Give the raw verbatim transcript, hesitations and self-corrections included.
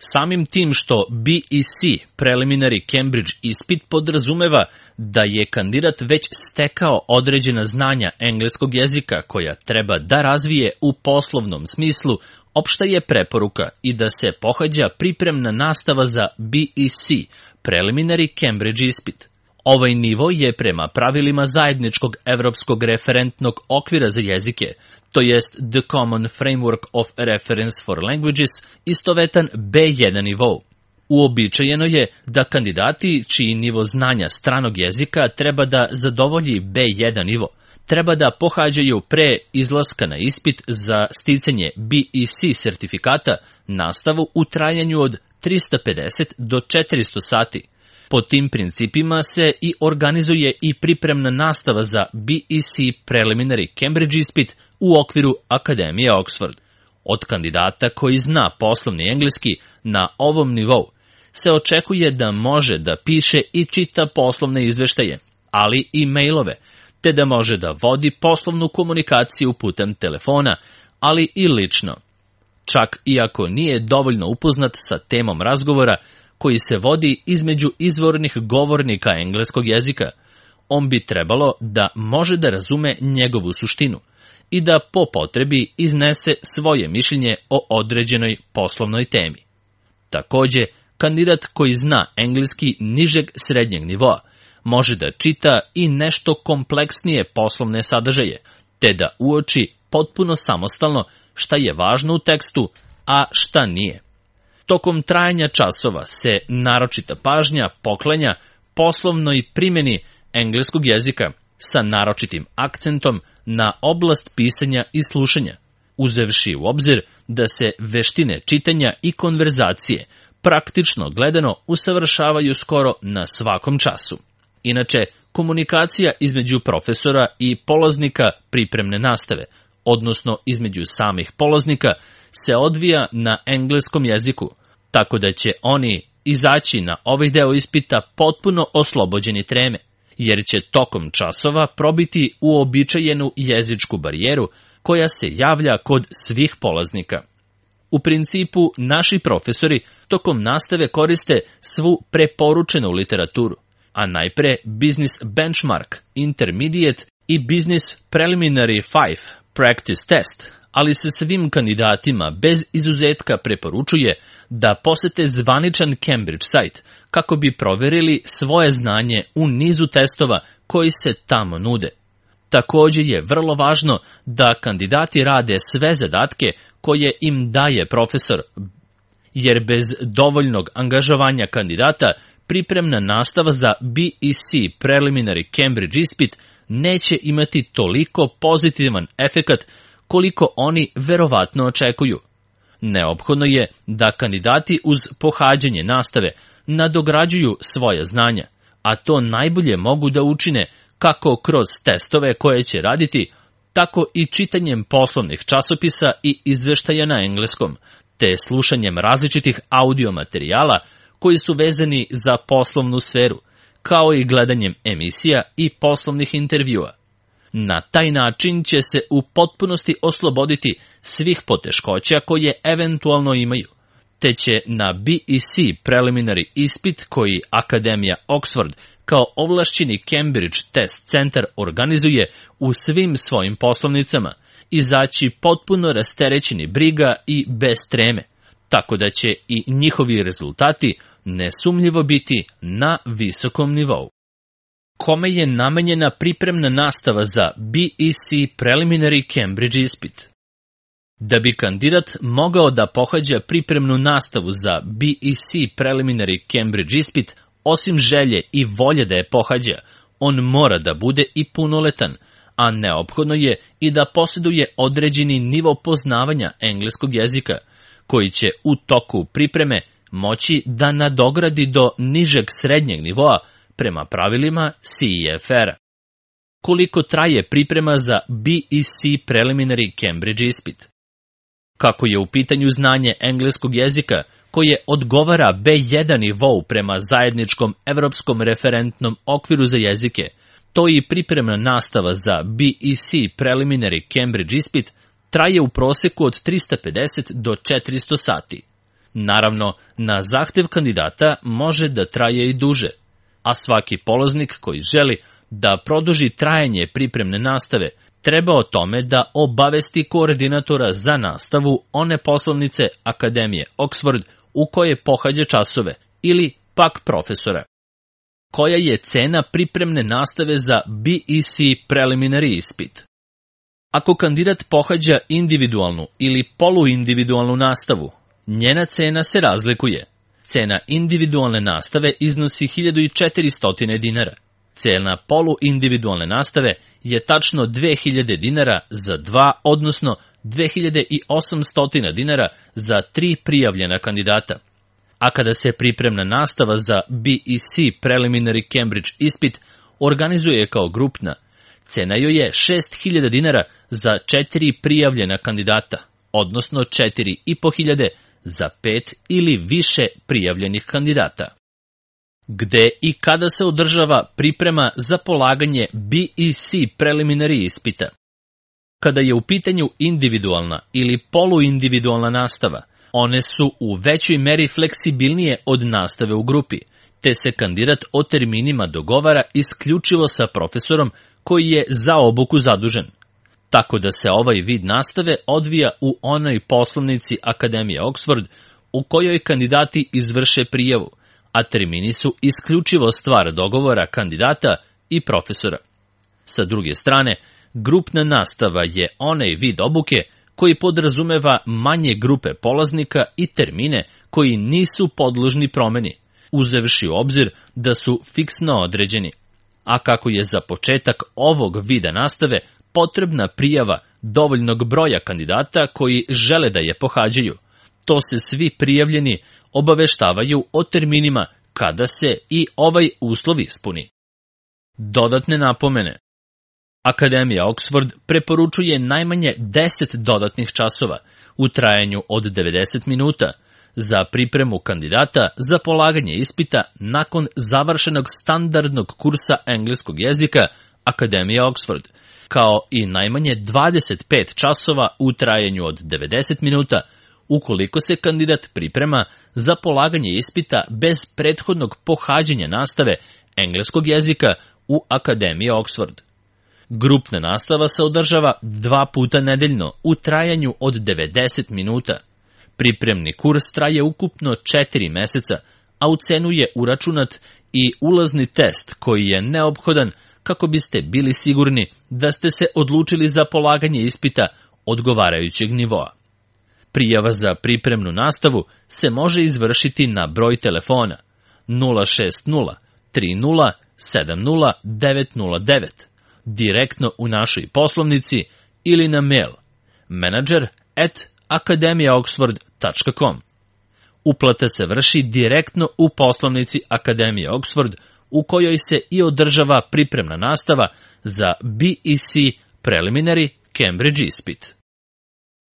Samim tim što B E C, Preliminary Cambridge ispit, podrazumeva da je kandidat već stekao određena znanja engleskog jezika koja treba da razvije u poslovnom smislu, opšta je preporuka i da se pohađa pripremna nastava za B E C, Preliminary Cambridge ispit. Ovaj nivo je prema pravilima zajedničkog evropskog referentnog okvira za jezike, to jest The Common Framework of Reference for Languages, istovetan B jedan nivou. Uobičajeno je da kandidati čiji nivo znanja stranog jezika treba da zadovolji B jedan nivo, treba da pohađaju pre izlaska na ispit za sticanje B E C sertifikata nastavu u trajanju od trista pedeset do četiristo sati. Po tim principima se i organizuje i pripremna nastava za B E C Preliminary Cambridge ispit u okviru Akademije Oxford. Od kandidata koji zna poslovni engleski na ovom nivou se očekuje da može da piše i čita poslovne izveštaje, ali i mailove, te da može da vodi poslovnu komunikaciju putem telefona, ali i lično. Čak i ako nije dovoljno upoznat sa temom razgovora koji se vodi između izvornih govornika engleskog jezika, on bi trebalo da može da razume njegovu suštinu i da po potrebi iznese svoje mišljenje o određenoj poslovnoj temi. Takođe, kandidat koji zna engleski nižeg srednjeg nivoa može da čita i nešto kompleksnije poslovne sadržaje, te da uoči potpuno samostalno šta je važno u tekstu, a šta nije. Tokom trajanja časova se naročita pažnja poklanja poslovnoj primjeni engleskog jezika sa naročitim akcentom na oblast pisanja i slušanja, uzevši u obzir da se veštine čitanja i konverzacije praktično gledano usavršavaju skoro na svakom času. Inače, komunikacija između profesora i polaznika pripremne nastave, odnosno između samih polaznika, se odvija na engleskom jeziku, tako da će oni izaći na ovaj deo ispita potpuno oslobođeni treme, jer će tokom časova probiti uobičajenu jezičku barijeru koja se javlja kod svih polaznika. U principu, naši profesori tokom nastave koriste svu preporučenu literaturu, a najpre Business Benchmark, Intermediate i Business Preliminary pet Practice Test, ali se svim kandidatima bez izuzetka preporučuje da posete zvaničan Cambridge sajt kako bi proverili svoje znanje u nizu testova koji se tamo nude. Takođe je vrlo važno da kandidati rade sve zadatke koje im daje profesor, jer bez dovoljnog angažovanja kandidata pripremna nastava za B E C Preliminary Cambridge ispit neće imati toliko pozitivan efekat koliko oni verovatno očekuju. Neophodno je da kandidati uz pohađanje nastave nadograđuju svoja znanja, a to najbolje mogu da učine kako kroz testove koje će raditi, tako i čitanjem poslovnih časopisa i izveštaja na engleskom, te slušanjem različitih audio materijala koji su vezani za poslovnu sferu, kao i gledanjem emisija i poslovnih intervjua. Na taj način će se u potpunosti osloboditi svih poteškoća koje eventualno imaju, te će na B E C Preliminary ispit koji Akademija Oxford kao ovlašćeni Cambridge Test Centar organizuje u svim svojim poslovnicama izaći potpuno rasterećeni briga i bez treme, tako da će i njihovi rezultati nesumnjivo biti na visokom nivou. Kome je namenjena pripremna nastava za B E C Preliminary Cambridge ispit? Da bi kandidat mogao da pohađa pripremnu nastavu za B E C Preliminary Cambridge ispit, osim želje i volje da je pohađa, on mora da bude i punoletan, a neophodno je i da posjeduje određeni nivo poznavanja engleskog jezika, koji će u toku pripreme moći da nadogradi do nižeg srednjeg nivoa prema pravilima C E F R-a. Koliko traje priprema za B E C Preliminary Cambridge ispit? Kako je u pitanju znanje engleskog jezika koje odgovara B jedan nivou prema zajedničkom evropskom referentnom okviru za jezike, to i pripremna nastava za B E C Preliminary Cambridge ispit traje u proseku od trista pedeset do četiristo sati. Naravno, na zahtev kandidata može da traje i duže, a svaki polaznik koji želi da produži trajanje pripremne nastave treba o tome da obavesti koordinatora za nastavu one poslovnice Akademije Oxford u koje pohađa časove ili pak profesora. Koja je cena pripremne nastave za B E C preliminary ispit? Ako kandidat pohađa individualnu ili poluindividualnu nastavu, njena cena se razlikuje. Cena individualne nastave iznosi hiljadu četiristo dinara. Cena poluindividualne nastave je tačno dve hiljade dinara za dva, odnosno dve hiljade osamsto dinara za tri prijavljena kandidata. A kada se pripremna nastava za B E C preliminary Cambridge ispit organizuje kao grupna, cena joj je šest hiljada dinara za četiri prijavljena kandidata, odnosno četiri i po hiljade za pet ili više prijavljenih kandidata. Gde i kada se održava priprema za polaganje B E C preliminary ispita? Kada je u pitanju individualna ili poluindividualna nastava, one su u većoj meri fleksibilnije od nastave u grupi, te se kandidat o terminima dogovara isključivo sa profesorom koji je za obuku zadužen. Tako da se ovaj vid nastave odvija u onoj poslovnici Akademije Oxford u kojoj kandidati izvrše prijavu, a termini su isključivo stvar dogovora kandidata i profesora. Sa druge strane, grupna nastava je onaj vid obuke koji podrazumeva manje grupe polaznika i termine koji nisu podložni promeni, uzevši u obzir da su fiksno određeni. A kako je za početak ovog vida nastave potrebna prijava dovoljnog broja kandidata koji žele da je pohađaju, to se svi prijavljeni obaveštavaju o terminima kada se i ovaj uslov ispuni. Dodatne napomene. Akademija Oxford preporučuje najmanje deset dodatnih časova u trajanju od devedeset minuta za pripremu kandidata za polaganje ispita nakon završenog standardnog kursa engleskog jezika Akademije Oxford, kao i najmanje dvadeset pet časova u trajanju od devedeset minuta ukoliko se kandidat priprema za polaganje ispita bez prethodnog pohađanja nastave engleskog jezika u Akademiji Oxford. Grupna nastava se održava dva puta nedeljno u trajanju od devedeset minuta. Pripremni kurs traje ukupno četiri meseca, a u cenu je uračunat i ulazni test koji je neophodan kako biste bili sigurni da ste se odlučili za polaganje ispita odgovarajućeg nivoa. Prijava za pripremnu nastavu se može izvršiti na broj telefona nula šest nula tri nula sedam nula devet nula devet, direktno u našoj poslovnici ili na mail menadžer at akademija oxford tačka com. Uplata se vrši direktno u poslovnici Akademije Oxford u kojoj se i održava pripremna nastava za B E C preliminary Cambridge ispit.